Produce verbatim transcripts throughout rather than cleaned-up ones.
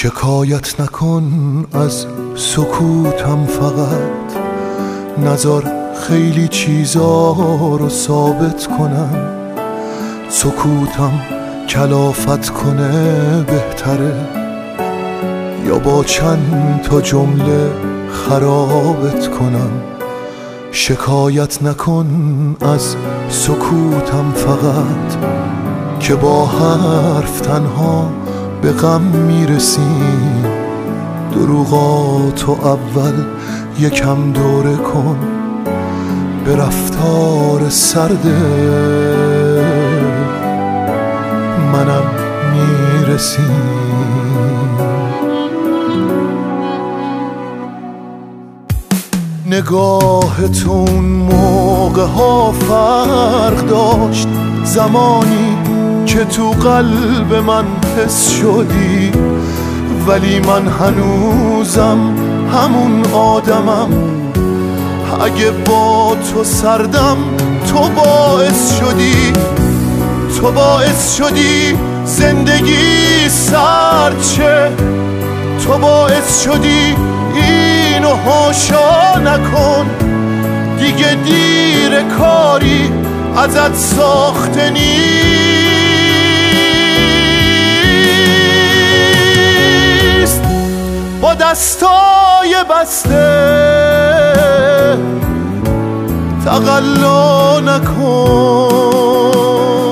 شکایت نکن از سکوتم، فقط نذار خیلی چیزا رو ثابت کنم. سکوتم کلافت کنه بهتره یا با چند تا جمله خرابت کنم. شکایت نکن از سکوتم، فقط که با حرف تنها به غم میرسیم. دروغاتو اول یکم دوره کن، به رفتار سرده منم میرسیم. نگاه تو اون موقع ها فرق داشت، زمانی که تو قلب من حس شدی. ولی من هنوزم همون آدمم، اگه با تو سردم تو باعث شدی. تو باعث شدی زندگی سرد شه، تو باعث شدی اینو هاشا نکن. دیگه دیر کاری ازت ساخته نیست. با دستای بسته تقلا نکن.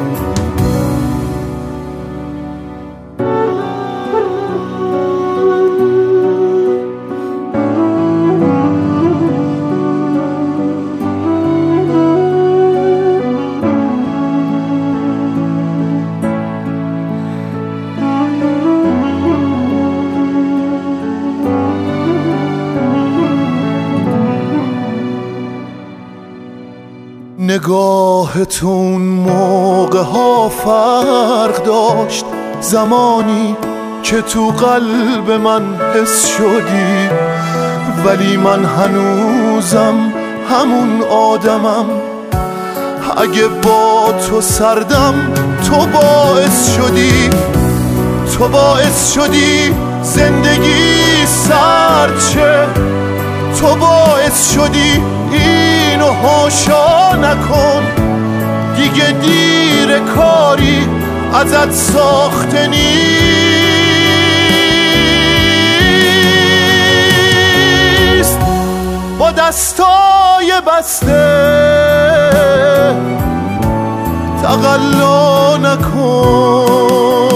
نگاه تو اون موقع ها فرق داشت، زمانی که تو قلب من حس شدی. ولی من هنوزم همون آدمم، اگه با تو سردم تو باعث شدی. تو باعث شدی زندگی سرد شه، تو باعث شدی اینو هاشا نکن. دیگه دیر کاری ازت ساخته نیست. با دستای بسته تقلا نکن.